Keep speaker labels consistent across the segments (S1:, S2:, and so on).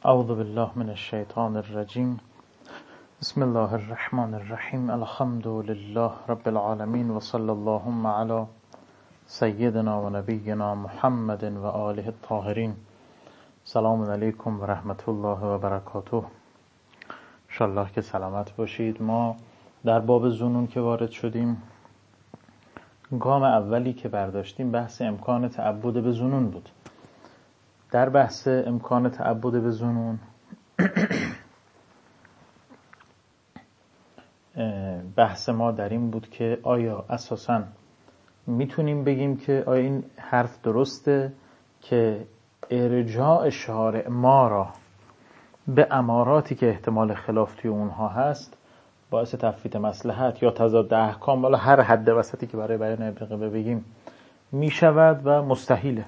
S1: اعوذ بالله من الشیطان الرجیم. بسم الله الرحمن الرحیم. الحمد لله رب العالمین و صلی اللهم علی سیدنا و نبینا محمد و آله الطاهرین. سلام علیکم و رحمت الله و برکاته. انشالله که سلامت باشید. ما در باب ظنون که وارد شدیم، گام اولی که برداشتیم بحث امکان تعبد به ظنون بود. در بحث امکان تعبد به ظنون بحث ما در این بود که آیا اساساً میتونیم بگیم که آیا این حرف درسته که ارجاع شارع ما را به اماراتی که احتمال خلاف توی اونها هست باعث تفویت مصلحت یا تضاد احکام، والا هر حد وسطی که برای بیان ابن بگیم میشود و مستحیله،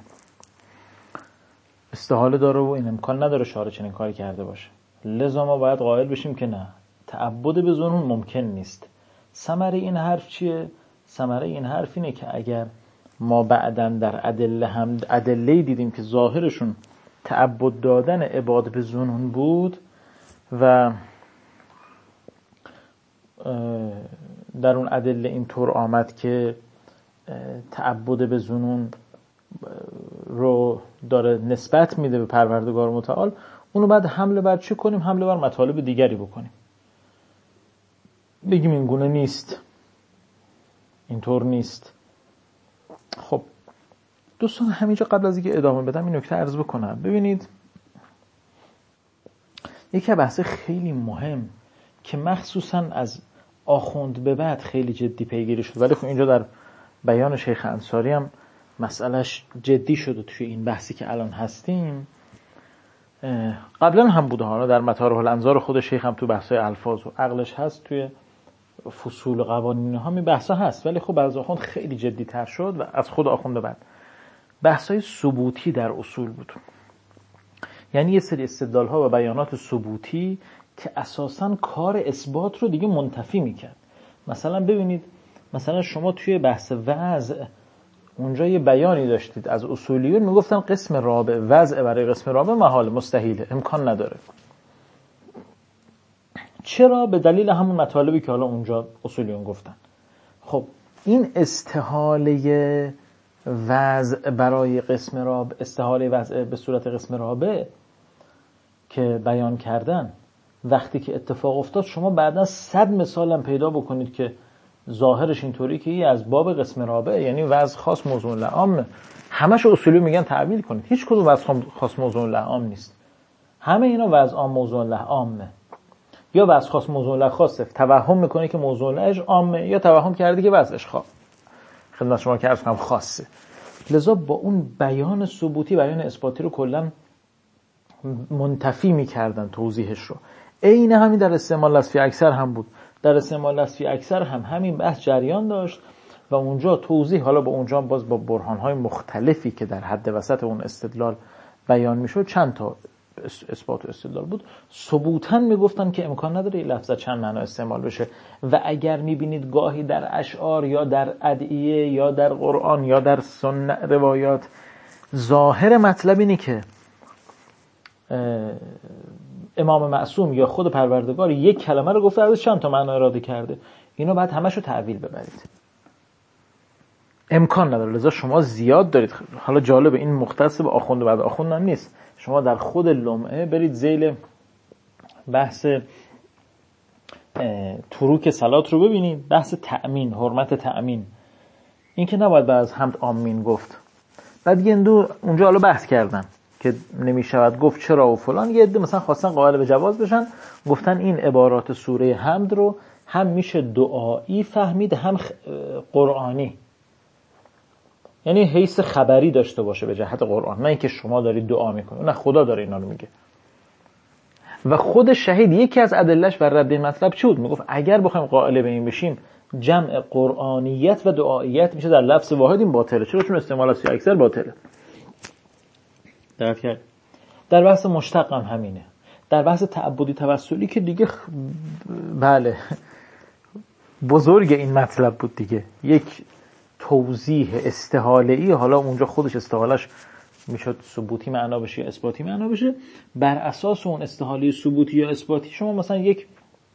S1: استحاله داره و این امکان نداره شارع چنین کاری کرده باشه. لذا ما باید قائل بشیم که نه، تعبد به ظنون ممکن نیست. ثمره این حرف چیه؟ ثمره این حرف اینه که اگر ما بعداً در ادله دیدیم که ظاهرشون تعبد دادن عباد به ظنون بود و در اون ادله اینطور آمد که تعبد به ظنون رو داره نسبت میده به پروردگار متعال، اونو بعد حمله بر چی کنیم؟ حمله بر مطالب دیگری بکنیم، بگیم این گونه نیست، اینطور نیست. خب دوستان، همینجا قبل از اینکه ادامه بدم این نکته عرض بکنم. ببینید، یکی بحث خیلی مهم که مخصوصا از آخوند به بعد خیلی جدی پیگیری شد، ولی خب اینجا در بیان شیخ انصاری هم مسئلهش جدی شده توی این بحثی که الان هستیم. قبلا هم بوده، حالا در مطارح الانظار خود شیخ هم تو بحثای الفاظ و عقلش هست، توی فصول قوانین ها می بحثا هست، ولی خب از آخوند خیلی جدی تر شد و از خود آخوند بعد بحثای ثبوتی در اصول بود. یعنی یه سری استدلال ها و بیانات ثبوتی که اساساً کار اثبات رو دیگه منتفی میکرد. مثلا ببینید، مثلا شما توی بحث وضع اونجا یه بیانی داشتید از اصولیون، میگفتن قسم رابع، وضع برای قسم رابع محال، مستحیله، امکان نداره. چرا؟ به دلیل همون مطالبی که حالا اونجا اصولیون گفتن. خب این استحاله وضع برای قسم رابع، استحاله وضع به صورت قسم رابع که بیان کردن، وقتی که اتفاق افتاد شما بعدا 100 مثال هم پیدا بکنید که ظاهرش اینطوری که از باب قسم رابع، یعنی وضع خاص موضوع لعام، همش اصولی میگن تعبیر کنید، هیچ کدوم وضع خاص موضوع لعام نیست، همه اینا وضع عام موضوع لعامه. یا وضع خاص موضوع لخاصه، توهم میکنه که موضوع لعش عامه، یا توهم کردی که وضعش خدمت شما که عرض کنم خاصه. لذا با اون بیان ثبوتی، بیان اثباتی رو کلا منتفی میکردن توضیحش رو. عین همین در استعمال لفظی اکثر هم بود. در استعمال لفظی اکثر هم همین بحث جریان داشت و اونجا توضیح، حالا با اونجا باز با برهان‌های مختلفی که در حد وسط اون استدلال بیان میشد، چند تا اثبات و استدلال بود، ثبوتاً میگفتن که امکان نداره این لفظ چند معنا استعمال بشه. و اگر میبینید گاهی در اشعار یا در ادعیه یا در قرآن یا در سنت روایات ظاهر مطلب اینه که امام معصوم یا خود پروردگار یک کلمه رو گفته، ازش چند تا معنا اراده کرده، اینو بعد همشو تعویل ببرید، امکان نداره. لذا شما زیاد دارید. حالا جالب، این مختص به آخوند و بعد آخوند هم نیست، شما در خود لمعه برید ذیل بحث تروک صلات رو ببینید، بحث تأمین، حرمت تأمین، این که نباید بعد از حمد آمین گفت. بعد یه اندو اونجا حالا بحث کردن که نمیشود گفت چرا و فلان، یه عده مثلا خواستن قائل به جواز بشن، گفتن این عبارات سوره حمد رو هم میشه دعایی فهمید هم قرآنی، یعنی حیث خبری داشته باشه به جهت قرآن، نه اینکه شما دارید دعا میکنید، نه خدا داره اینا رو میگه. و خود شهید یکی از ادلهش بر رد این مطلب چی بود؟ میگفت اگر بخوایم قائل به این بشیم جمع قرآنیت و دعاییت میشه در لفظ واحد، این باطله. چرا؟ چون استعمال از اکثر باطله. درک کرد؟ در بحث مشتق هم همینه. در بحث تعبدی توسلی که دیگه بله بزرگ این مطلب بود دیگه، یک توضیح استحاله‌ای، حالا اونجا خودش استحالش میشد ثبوتی معنا بشه یا اثباتی معنا بشه. بر اساس اون استحاله ثبوتی یا اثباتی شما مثلا یک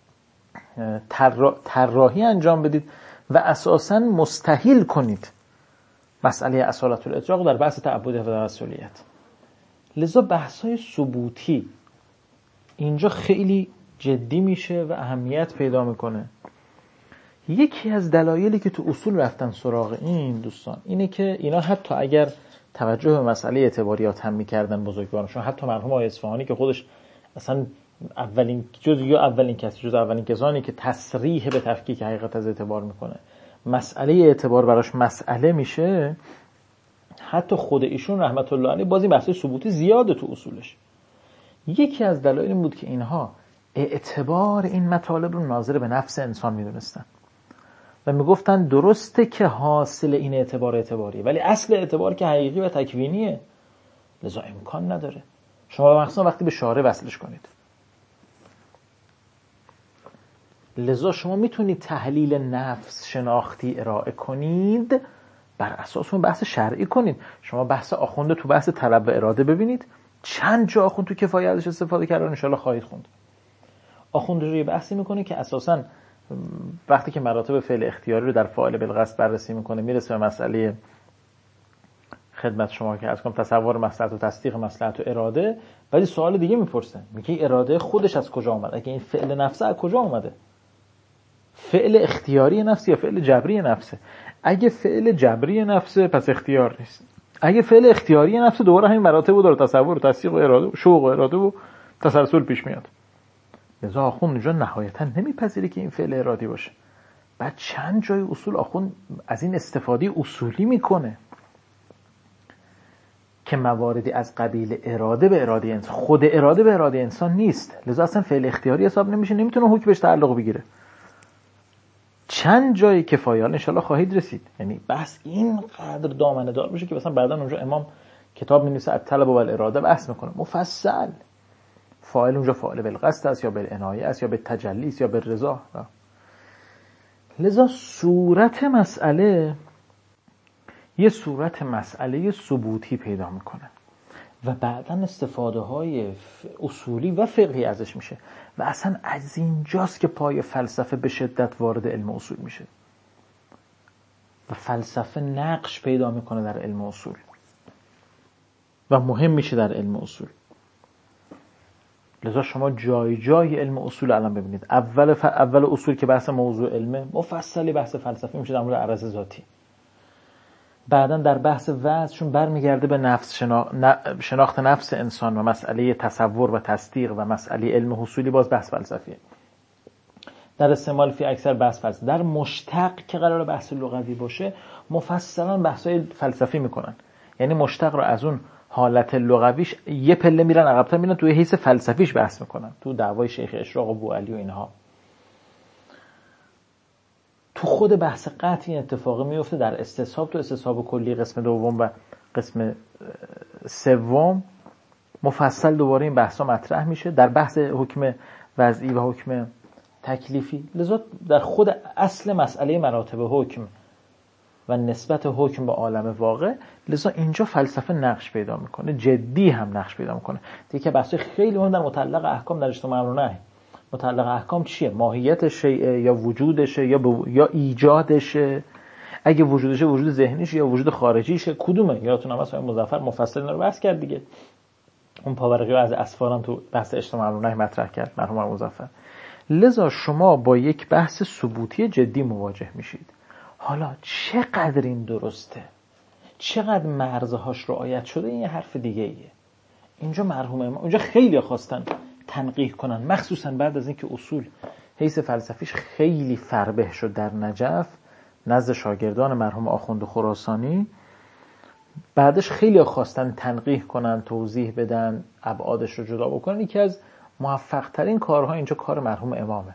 S1: طراحی انجام بدید و اساساً مستحیل کنید مسئله اصالت الاطلاق در بحث تعبد و توسلیت. لذا بحث‌های ثبوتی اینجا خیلی جدی میشه و اهمیت پیدا میکنه. یکی از دلایلی که تو اصول رفتن سراغ این دوستان اینه که اینا حتی اگر توجه به مسئله اعتباریات هم میکردن بزرگوارشون، حتی مرحوم آقای اصفهانی که خودش اصلا اولین کسانی که تصریح به تفکیک حقیقت از اعتبار میکنه، مسئله اعتبار براش مسئله میشه، حتی خود ایشون رحمت الله علیه بازی بحث ثبوتی زیاده تو اصولش. یکی از دلایل این بود که اینها اعتبار این مطالب رو ناظر به نفس انسان میدونستن و میگفتن درسته که حاصل این اعتباریه، ولی اصل اعتبار که حقیقی و تکوینیه، لذا امکان نداره شما مثلا وقتی به شارع وصلش کنید. لذا شما میتونید تحلیل نفس شناختی ارائه کنید، بر اساس اون بحث شرعی کنید. شما بحث آخونده تو بحث طلب و اراده ببینید، چند جا آخوند تو کفایه ازش استفاده کردن، ان شاءالله خواهید خوند. آخوند روی بحثی میکنه که اساساً وقتی که مراتب فعل اختیاری رو در فاعل بالقصد بررسی میکنه میرسه به مسئله خدمت شما که از کنم تصور مصلحت و تصدیق مصلحت و اراده، ولی سوال دیگه میپرسه، میگه اراده خودش از کجا اومده؟ اگه این فعل نفسه از کجا اومده؟ فعل اختیاری نفس یا فعل جبری نفسه؟ اگه فعل جبری نفسه پس اختیار نیست، اگه فعل اختیاری نفسه دوباره همین مراتب رو داره، تصور و تصدیق و اراده و شوق و اراده و تسلسل پیش میاد. لذا آخوند اینجا نهایتا نمیپذیره که این فعل ارادی باشه. بعد چند جای اصول آخوند از این استفاده اصولی میکنه که مواردی از قبیل اراده به اراده انسان، خود اراده به اراده انسان نیست، لذا اصلا فعل اختیاری حساب نمیشه، نمیتونه حکم بهش تعلق بگیره. چند جای کفایه ان شاءالله خواهید رسید. یعنی بحث اینقدر دامنه دار میشه که مثلا بعداً اونجا امام کتاب می‌نویسه الطلب و الاراده بحث میکنه مفصل. فاعل اونجا فاعل بالقصد است یا بالعنایه است یا بالتجلی است یا بالرضا. لذا صورت مسئله یه صورت مسئله ثبوتی پیدا میکنه و بعداً استفاده های اصولی و فقهی ازش میشه و اصلا از اینجاست که پای فلسفه به شدت وارد علم اصول میشه و فلسفه نقش پیدا میکنه در علم اصول و مهم میشه در علم اصول. لذا شما جای جای علم اصول الان ببینید، اول اصول که بحث موضوع علمه، مفصلی بحث فلسفی میشه در مورد عرض ذاتی. بعداً در بحث وضعشون برمیگرده به نفس شناخت نفس انسان و مسئله تصور و تصدیق و مسئله علم حصولی، باز بحث فلسفیه. در استعمال فی اکثر بحث فلسفی. در مشتق که قرار بحث لغوی باشه مفصلاً بحث‌های فلسفی میکنن، یعنی مشتق رو از اون حالت لغویش یه پله میرن عقب‌تر، میرن توی حیث فلسفیش بحث میکنن، تو دعوای شیخ اشراق و بوعلی و اینها. تو خود بحث قطع این اتفاقی میفته در استصحاب، تو استصحاب کلی قسم دوم و قسم سوم مفصل دوباره این بحثا مطرح میشه در بحث حکم وضعی و حکم تکلیفی. لذا در خود اصل مسئله مراتب حکم و نسبت حکم به عالم واقع، لذا اینجا فلسفه نقش پیدا میکنه، جدی هم نقش پیدا میکنه. دیگه بحث خیلی مهم در متعلق احکام در اجتماع امر و نهی. متعلق احکام چیه؟ ماهیت شیء یا وجودشه یا ایجادشه؟ اگه وجودشه وجود ذهنیشه یا وجود خارجیشه؟ کدومه؟ یادتون هست آقای مظفر مفصل رو بحث کرد دیگه. اون پاورقی از اسفاران تو بحث اجتماع امر و نهی مطرح کرد مرحوم آقای مظفر. لذا شما با یک بحث ثبوتی جدی مواجه میشید. حالا چقدر این درسته، چقدر مرزهاش رعایت شده، این یه حرف دیگه ایه. اینجا مرحوم امام اونجا خیلی خواستن تنقیح کنن، مخصوصا بعد از اینکه اصول حیث فلسفیش خیلی فربه شد در نجف نزد شاگردان مرحوم آخوند خراسانی. بعدش خیلی خواستن تنقیح کنن، توضیح بدن، ابعادش رو جدا بکنن. یکی از موفق ترین کارها اینجا کار مرحوم امامه،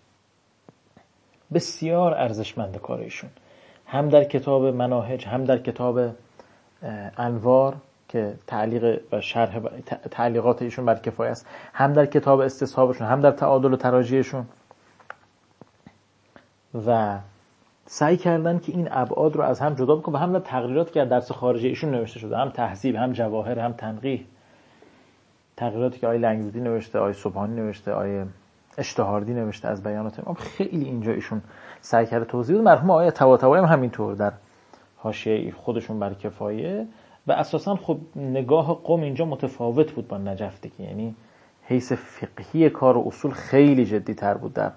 S1: بسیار ارزشمند کار ایشون، هم در کتاب مناهج، هم در کتاب انوار که تعلیق و شرح تعلیقات ایشون بر کفایه است، هم در کتاب استصحابشون، هم در تعادل و تراجیحشون. و سعی کردن که این ابعاد رو از هم جدا بکنن و هم در تقریراتی که در درس خارجی ایشون نوشته شده، هم تهذیب، هم جواهر، هم تنقیح، تقریراتی که آقای لنگزودی نوشته، آقای سبحانی نوشته، آقای اشتهاردی نوشته از بیانات امام، خیلی اینجا ایشون سعی کرده توضیح بده. مرحوم آقای طباطبایی هم همینطور در حاشیه خودشون بر کفایه. و اساسا خب نگاه قم اینجا متفاوت بود با نجفتی، که یعنی حیث فقهی کار و اصول خیلی جدی تر بود در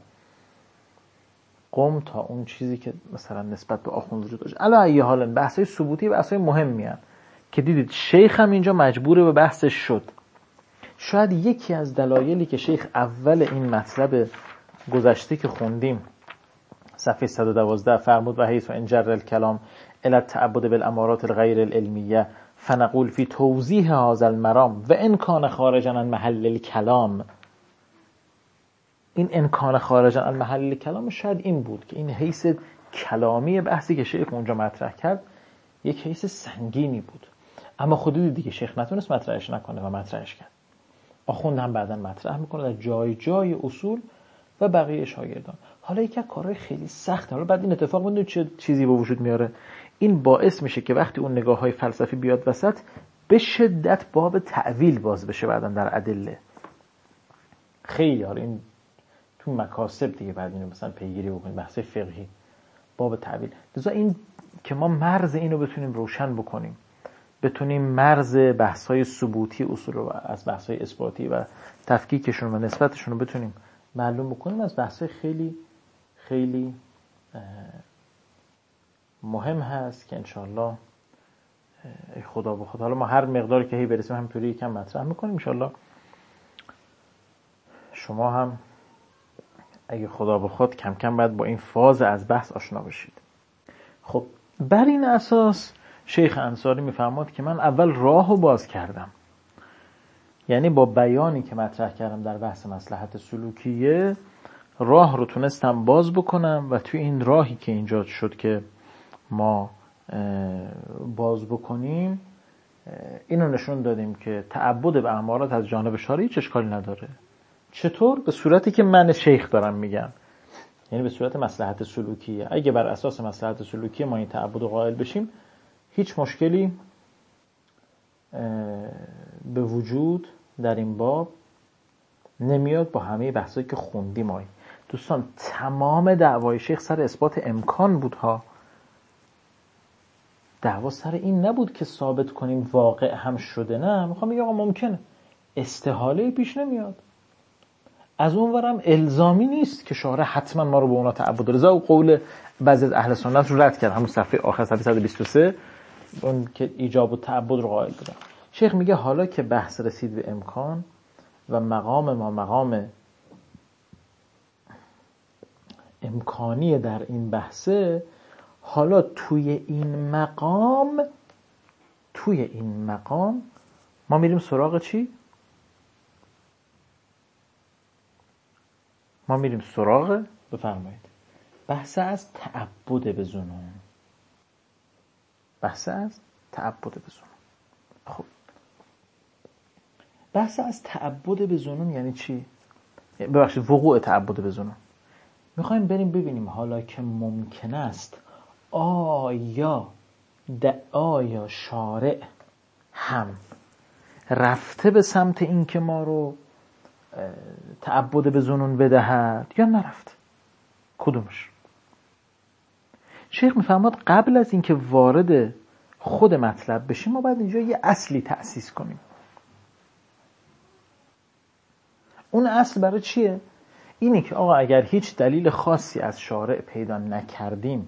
S1: قم تا اون چیزی که مثلا نسبت به آخوند وجود داشت. علی ای حال بحث‌های ثبوتی بحث‌های مهمی هستند که دیدید شیخ هم اینجا مجبور به بحثش شد. شاید یکی از دلایلی که شیخ اول این مطلب گذشته که خوندیم صفحه 112 فرمود و حیث انجر الکلام الی التعبد بالامارات الغیر العلمیه فنقول فی توضیح هذا المرام و ان کان خارجا عن محل الکلام. این امکان خارج عن محل کلام شاید این بود که این حیث کلامی بحثی که شیخ اونجا مطرح کرد یک حیث سنگینی بود، اما خودی دیگه شیخ نتونست مطرحش نکنه و مطرحش کرد. آخوند هم بعداً مطرح میکنه در جای جای اصول و بقیه شاگردان. حالا یک کارهای خیلی سخت، حالا بعد این اتفاق میاد چه چیزی به وجود میاره. این باعث میشه که وقتی اون نگاه‌های فلسفی بیاد وسط به شدت باب تعویل باز بشه بعداً در ادله. خیلی حالا این تو مکاسب دیگه بعد اینو مثلا پیگیری بکنیم، بحث فقهی باب تعویل. لذا این که ما مرز اینو بتونیم روشن بکنیم، بتونیم مرز بحث‌های ثبوتی اصول رو از بحث‌های اثباتی و تفکیکشون و نسبتشون رو بتونیم معلوم بکنیم، از بحث‌های خیلی خیلی مهم هست که انشالله ای خدا بخواد حالا ما هر مقداری که هی برسیم همینطوری یکم مطرح میکنیم. انشالله شما هم اگه خدا بخواد کم کم باید با این فاز از بحث آشنا بشید. خب بر این اساس شیخ انصاری میفرماد که من اول راهو باز کردم، یعنی با بیانی که مطرح کردم در بحث مصلحت سلوکیه راه رو تونستم باز بکنم و توی این راهی که اینجا شد که ما باز بکنیم اینو نشون دادیم که تعبد به امارات از جانب شارع هیچ اشکالی نداره. چطور؟ به صورتی که من شیخ دارم میگم، یعنی به صورت مصلحت سلوکیه. اگه بر اساس مصلحت سلوکیه ما این تعبد رو قائل بشیم هیچ مشکلی به وجود در این باب نمیاد با همه بحثایی که خوندیم. ما دوستان تمام دعوای شیخ سر اثبات امکان بود ها، دعوا سر این نبود که ثابت کنیم واقع هم شده. نه، میخوام بگم آقا ممکنه استحاله پیش نمیاد. از اون ورم الزامی نیست که شارع حتما ما رو به اونا تعبد رضا و قول بعضی از اهل سنت رو رد کرد. همون صفحه آخر صفحه 123 اون که ایجاب و تعبد رو قائل بودن. شیخ میگه حالا که بحث رسید به امکان و مقام ما مقام امکانی در این بحثه، حالا توی این مقام ما میریم سراغ چی؟ ما میریم سراغ بفرمایید بحث از تعبد به ظنون. بحث از تعبد به ظنون. خب بحث از تعبد به ظنون یعنی چی؟ ببخشید وقوع تعبد به ظنون. میخوایم بریم ببینیم حالا که ممکن است آیا شارع هم رفته به سمت این که ما رو تعبد به ظنون بدهد یا نرفت؟ کدومش؟ شیخ میفرماد قبل از اینکه وارد خود مطلب بشیم ما باید اینجا یه اصلی تأسیس کنیم. اون اصل برای چیه؟ اینه که آقا اگر هیچ دلیل خاصی از شارع پیدا نکردیم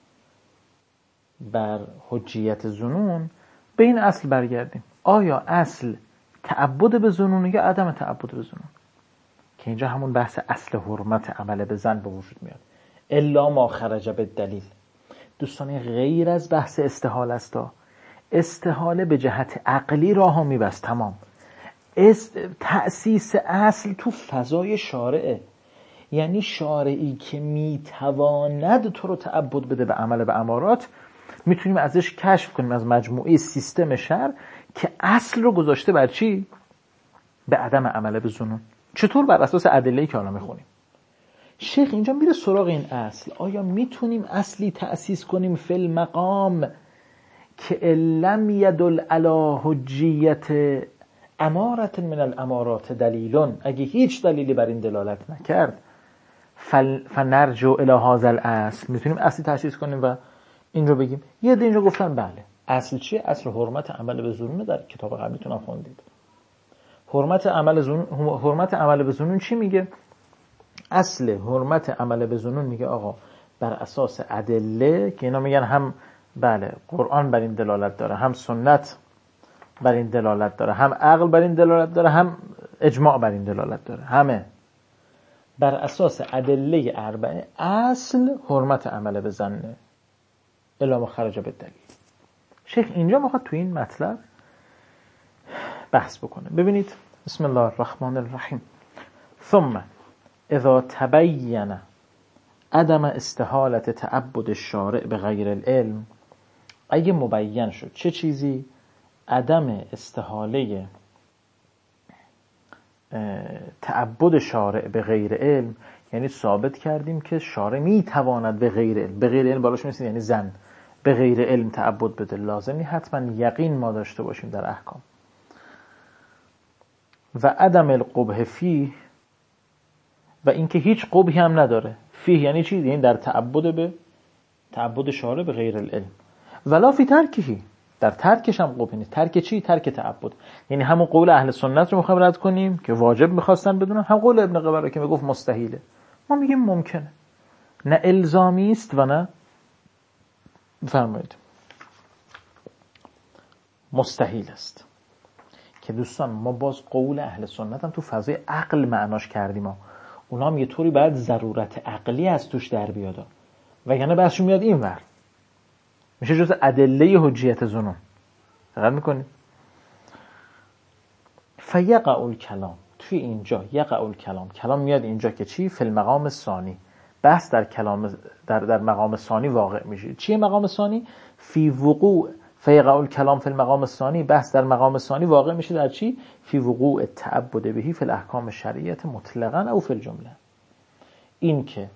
S1: بر حجیت ظنون، به این اصل برگردیم. آیا اصل تعبد به ظنون یا عدم تعبد به ظنون؟ که اینجا همون بحث اصل حرمت عمل به ظن به وجود میاد. الا ما خرج بالدلیل. دوستان غیر از بحث استحاله است. استحاله به جهت عقلی راهو میبست. تمام. تأسیس اصل تو فضای شارعه، یعنی شارعی که میتواند تو رو تعبد بده به عمل به امارات میتونیم ازش کشف کنیم از مجموعه سیستم شرع که اصل رو گذاشته بر چی؟ به عدم عمل به ظنون. چطور؟ بر اساس ادله‌ای که حالا میخونیم. شیخ اینجا میره سراغ این اصل. آیا میتونیم اصلی تأسیس کنیم فی المقام که لم یدل علی حجیت امارت من الامارات دلیلون، اگه هیچ دلیلی بر این دلالت نکرد، فنرجو الی هذا الاصل، میتونیم اصلی تأسیس کنیم و این رو بگیم. یه ده اینجا گفتن بله. اصل چیه؟ اصل حرمت عمل به ظنون. در کتاب قبلیتون هم خوندید. حرمت عمل به ظنون چی میگه؟ اصل حرمت عمل به ظنون میگه آقا بر اساس ادله که اینا میگن هم بله قرآن بر این دلالت داره، هم سنت بر این دلالت داره، هم عقل بر این دلالت داره، هم اجماع بر این دلالت داره، همه بر اساس ادله اربعه اصل حرمت عمل به ظن الا ما خرج بالدلیل. شیخ اینجا میخواد تو این مطلب بحث بکنه. ببینید بسم الله الرحمن الرحیم. ثم اذا تبین عدم استحالت تعبد الشارع به غیر العلم، اگه مبین شد چه چیزی؟ عدم استحاله تعبد شارع به غیر علم، یعنی ثابت کردیم که شارع میتواند به غیر علم، به غیر علم بالاش میرسید یعنی زن به غیر علم تعبد بده، لازمی حتما یقین ما داشته باشیم در احکام. و عدم القبح فیه، و اینکه هیچ قبحی هم نداره. فیه یعنی چی؟ یعنی در تعبد شارع به غیر العلم. ولا فی ترکهی، در ترکش هم قبحی نیست. ترک چی؟ ترک تعبد. یعنی همون قول اهل سنت رو میخوایم رد کنیم که واجب میخواستن بدونن، هم قول ابن قبره که میگفت مستحیله. ما میگیم ممکنه، نه الزامی است و نه فرمایید مستحیل است. که دوستان ما باز قول اهل سنت هم تو فضای عقل معناش کردیم. اونا هم یه طوری باید ضرورت عقلی از توش در بیاد، وگرنه بحثشون میاد این ور میشه جز ادله حجیت ظنون. دقت میکنید؟ فیقع الکلام، توی اینجا یقع الکلام، کلام میاد اینجا که چی؟ فی المقام الثانی، بحث در کلام در مقام ثانی واقع میشه. چیه مقام ثانی؟ فی وقوع فیقع الکلام فی المقام الثانی، بحث در مقام ثانی واقع میشه در چی؟ فی وقوع التعبد بهی فی الاحکام الشرعیه مطلقاً او فی الجمله. این که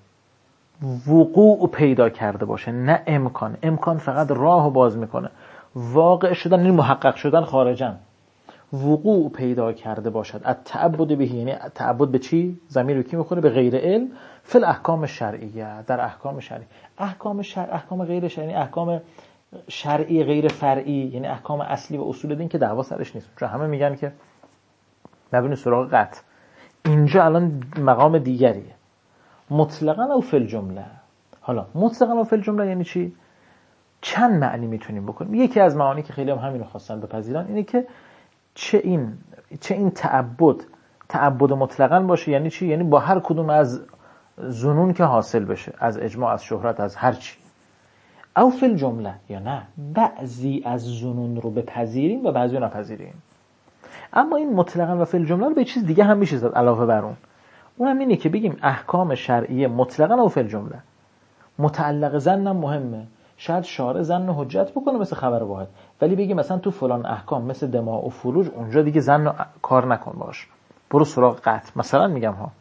S1: وقوع پیدا کرده باشه، نه امکان فقط راهو باز میکنه. واقع شدن یعنی محقق شدن خارجن. وقوع پیدا کرده باشد التعبد بهی، یعنی تعبد به چی؟ ضمیر رو کی میخوره؟ به غیر علم. فی الاحکام الشرعیه، در احکام شرعی. احکام غیر شرعی، احکام شرعی غیر فرعی، یعنی احکام اصلی و اصول دین که دعوا سرش نیست. چون همه میگن که نبینید سراغ قطع. اینجا الان مقام دیگریه، مطلقاً او فی الجمله. حالا مطلقاً او فی الجمله یعنی چی؟ چند معنی میتونیم بکنیم. یکی از معانی که خیلی هم همین رو خواستن بپذیرن اینه که چه این تعبد مطلقاً باشه. یعنی چی؟ یعنی با هر کدوم از ظنون که حاصل بشه، از اجماع، از شهرت، از هر چی. او فی الجمله، یا نه بعضی از ظنون رو بپذیریم و بعضی رو نپذیریم. اما این مطلقاً و فی الجمله رو به چیز دیگه هم میشه زد علاوه بر اونم اینه که بگیم احکام شرعیه مطلقاً و فی الجمله. متعلق ظنم مهمه، شاید شارع ظن حجت بکنه مثل خبر واحد، ولی بگیم مثلا تو فلان احکام مثل دماء و فروج اونجا دیگه ظن کار نکن باش، برو سراغ قطع مثلا میگم ها.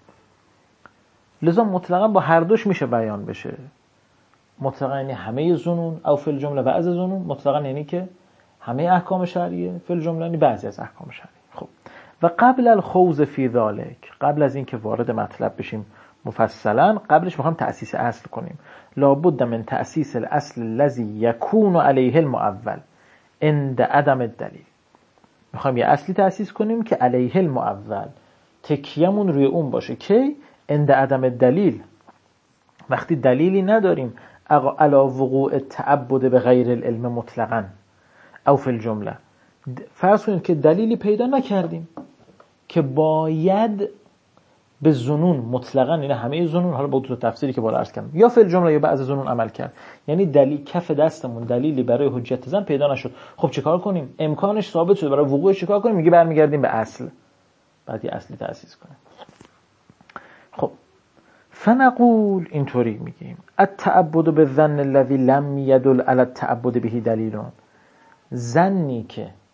S1: لذا مطلقاً با هر دوش میشه بیان بشه. مطلقاً یعنی همه ظنون، او فی الجمله بعض ظنون. مطلقاً یعنی که همه احکام شرعیه، فی الجمله یعنی بعضی از احکام شرعیه. خب و قبل الخوض فی ذلک، قبل از اینکه وارد مطلب بشیم مفصلا، قبلش میخوام تأسیس اصل کنیم. لابد من تأسیس الاصل الذی یکون علیه المؤول عند عدم الدلیل. میخوام یه اصلی تأسیس کنیم که علیه المؤول، تکیه‌مون روی اون باشه که عند عدم الدلیل، وقتی دلیلی نداریم علی وقوع التعبد به غیر العلم مطلقاً او فی الجمله. فرض کنید که دلیلی پیدا نکردیم که باید به ظنون مطلقاً، یعنی همه ظنون، حالا با دو تا تفسیری که بالا عرض کردم، یا فی الجمله یا بعض ظنون عمل کرد، یعنی دلیل کف دستمون دلیلی برای حجت زن پیدا نشد. خب چیکار کنیم؟ امکانش ثابت شده، برای وقوعش چیکار کنیم؟ میگه برمیگردیم به اصل، بعد یه اصلی تأسیس کنیم. خب فنقول، اینطوری میگیم التعبد بالظن الذي لم يدل على التعبد به دلیل.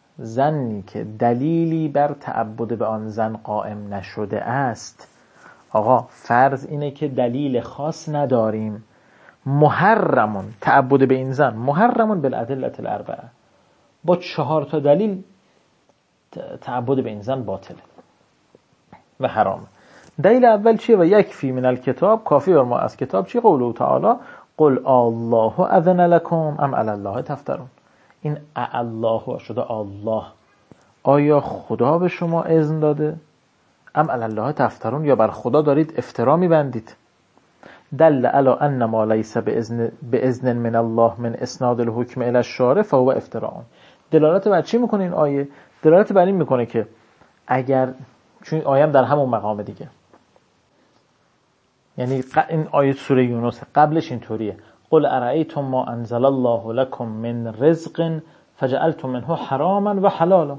S1: ظنی که دلیلی بر تعبد به آن زن قائم نشده است. آقا فرض اینه که دلیل خاص نداریم، محرمون تعبد به این زن، محرمون بالادله الاربعه، با 4 تا دلیل تعبد به این زن باطله و حرامه. دلیل اول چیه؟ و یکفی من الکتاب، کافی بر ما از کتاب چی؟ قوله تعالی قل الله اذن لکم ام علی الله تفترون. این الله شده الله، آیا خدا به شما اذن داده؟ ام علی الله تفترون، یا بر خدا دارید افترا میبندید. دل علی ان ما لیس باذن من الله من اسناد الحکم الی الشارع فهو افتراء. دلالت بر چی میکنه این آیه؟ دلالت بر این میکنه که اگر، چون آیه هم در همون مقام دیگه، یعنی این آیه سوره یونس قبلش اینطوریه قل ارایتم ما انزل الله لكم من رزق فجعلتم منه حراما و حلالا.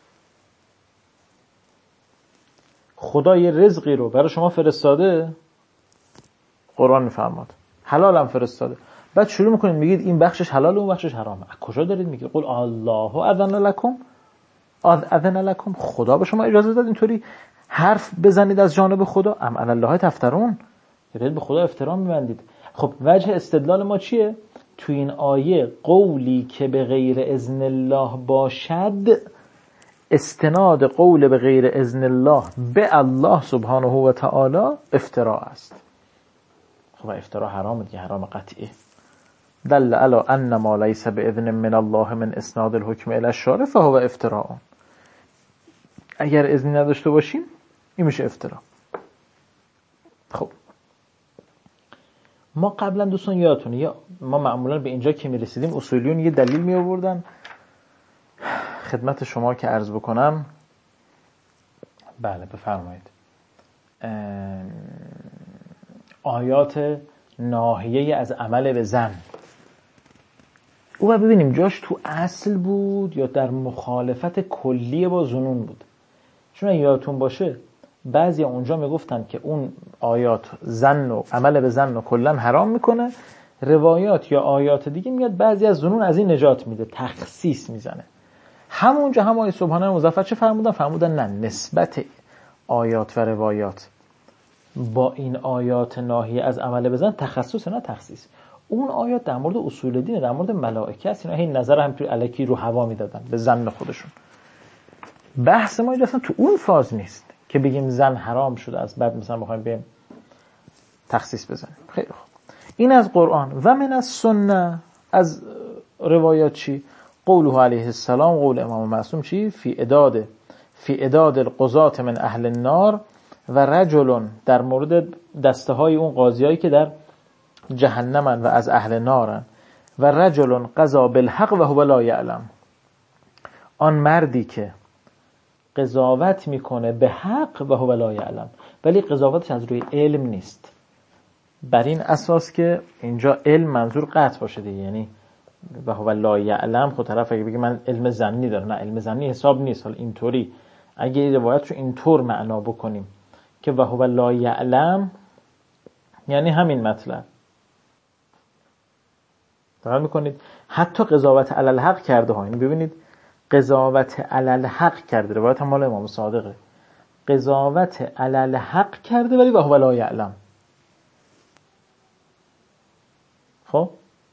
S1: خدا یه رزقی رو برای شما فرستاده، قرآن میفرماد، حلال هم فرستاده، بعد شروع میکنید میگید این بخشش حلال و اون بخشش حرامه. از کجا دارید میگید؟ قل الله اذن لکم، اذن لکم، خدا به شما اجازه داد اینطوری حرف بزنید از جانب خدا؟ ام علی الله تفترون، دارید به خدا افترا میبندید. خب وجه استدلال ما چیه؟ تو این آیه قولی که به غیر اذن الله باشد، استناد قول به غیر اذن الله به الله سبحانه و تعالی افترا است. خب افترا حرام دیگه، حرام قطعی. دل علی ان ما لیس باذن من الله من اسناد الحکم الی الشارع فهو افتراء. اگر اذنی نداشته باشیم این میشه افترا. خب ما قبلا دوستان یادتونه، یا ما معمولا به اینجا که میرسیدیم اصولیون یه دلیل می آوردن خدمت شما که عرض بکنم. بله بفرمایید. آیات ناهیه از عمل به زن، او ببینیم جاش تو اصل بود یا در مخالفت کلی با ظنون بود. چون یادتون باشه بعضی اونجا میگفتن که اون آیات زن و عمل به زن و کلا حرام میکنه، روایات یا آیات دیگه میاد بعضی از ظنون از این نجات میده، تخصیص میزنه. همونجا هم آیه سبحانه مظفر چه فرمودن؟ نه، نسبت آیات و روایات با این آیات ناهی از عمل به زن تخصص نه تخصیص. اون آیات در مورد اصول دینه، در مورد ملائکه است، اینا این نظر هم توی الکی رو هوا میدادن به زن خودشون. بحث ما اصلا تو اون فاز نیست که بگیم زن حرام شده از بعد مثلا بخوایم به تخصیص بزنیم. خیلی خوب، این از قرآن. و من از سنت، از روایات چی؟ قوله علیه السلام، قول امام معصوم چی؟ فی اداد القضات من اهل النار و رجل، در مورد دسته های اون قاضیایی که در جهنمن و از اهل نارن، و رجل قضا بالحق و هو لا یعلم، آن مردی که قضاوت میکنه به حق و هو لا یعلم، ولی قضاوتش از روی علم نیست. بر این اساس که اینجا علم منظور قطع باشه دیگه، یعنی و هو لا یعلم، خود طرف اگه بگه من علم ظنی دارم، نه علم ظنی حساب نیست. حالا اینطوری اگه روایت رو اینطور معنا بکنیم که و هو لا یعلم، یعنی همین مطلب دقت میکنید، حتی قضاوت علی الحق کرده ها. این ببینید قضاوت علی الحق کرده، روایت هم مال امام صادقه، قضاوت علی الحق کرده ولی و هو لا یعلم. خب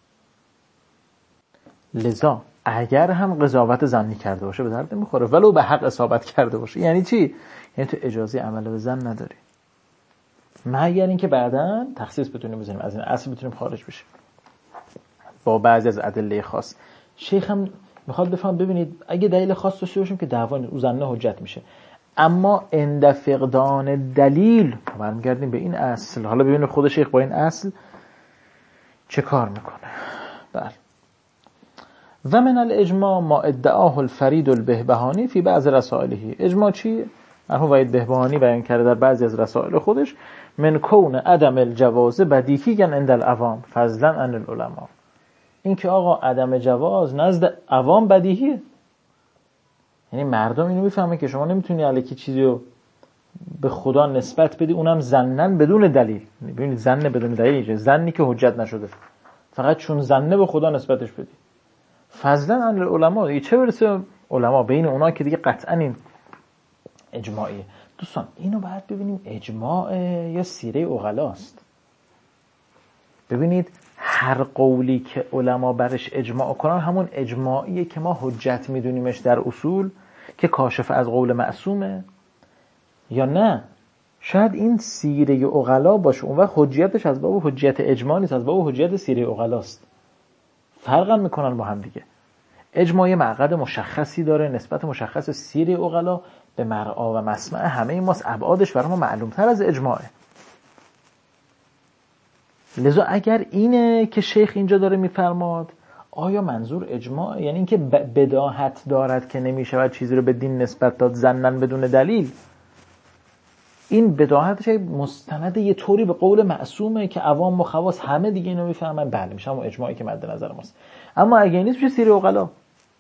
S1: لذا اگر هم قضاوت ظنی کرده باشه به درد نمیخوره، ولو به حق اصابت کرده باشه. یعنی چی؟ یعنی تو اجازه عمل به زن نداری، مگر اینکه بعداً تخصیص بتونیم بزنیم، از این اصل بتونیم خارج بشیم با بعضی از ادله خاص. شیخ هم میخواد بفهم، ببینید اگه دلیل خاص داشته باشیم که دعوا او زنه حجت میشه، اما عند فقدان دلیل برمیگردیم به این اصل. حالا ببینید خود شیخ با این اصل چه کار میکنه. بله. و من الاجماع ما ادعاه الفرید البهبهانی فی بعض رسائله. اجماع چی؟ مرحوم وحید بهبهانی بیان کرده در بعضی از رسائل خودش، من کون عدم الجواز بدیهی عند العوام فضلا عن العلماء. این که آقا عدم جواز نزد عوام بدیهیه، یعنی مردم اینو میفهمه که شما نمیتونی الکی چیزی رو به خدا نسبت بدی، اونم ظنن بدون دلیل. ببینید ظن بدون دلیل، ظنی که حجت نشده، فقط چون ظنه به خدا نسبتش بدی. فضلا عن العلماء، چه برسه علما، بین اونا که دیگه قطعا این اجماعیه. دوستان اینو باید ببینیم اجماع یا سیره عقلاست. ببینید هر قولی که علما برش اجماع کنن همون اجماعیه که ما حجت میدونیمش در اصول که کاشف از قول معصومه، یا نه شاید این سیره عقلا باشه اون وقت حجیتش از باب حجیت اجماع نیست، از باب حجیت سیره عقلاست. فرق هم میکنن با هم دیگه. اجماع معقد مشخصی داره، نسبت مشخص. سیره عقلا به مرعا و مسمع همه ماست، ابعادش برای ما معلوم تر از اجماعه. لذا اگر اینه که شیخ اینجا داره میفرماد آیا منظور اجماع، یعنی اینکه بداهت دارد که نمیشود چیزی رو به دین نسبت داد ظنن بدون دلیل، این بداهتش مستند یه طوری به قول معصومه که عوام و خواص همه دیگه اینو میفهمن، بله میشه همون اجماعی که مد نظر ماست. اما اگه نیست میشه سیره عقلا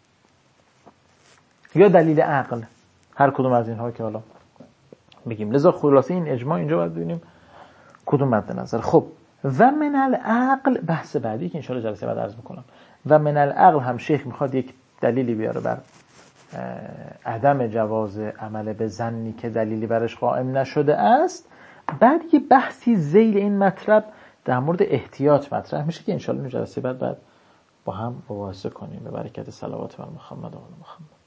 S1: یا دلیل عقل، هر کدوم از اینها که حالا بگیم. لذا خلاصه این اجماع اینجا باید ببینیم کدوم مد نظر. خب و من العقل بحث بعدی که ان شاءالله جلسه بعد عرض میکنم. و من العقل هم شیخ میخواد یک دلیلی بیاره بر عدم جواز عمل به ظنی که دلیلی برش قائم نشده است. بعد یه بحثی ذیل این مطلب در مورد احتیاط مطرح میشه که ان شاءالله جلسه بعد با هم مباحثه کنیم به برکت صلوات بر محمد و آل محمد.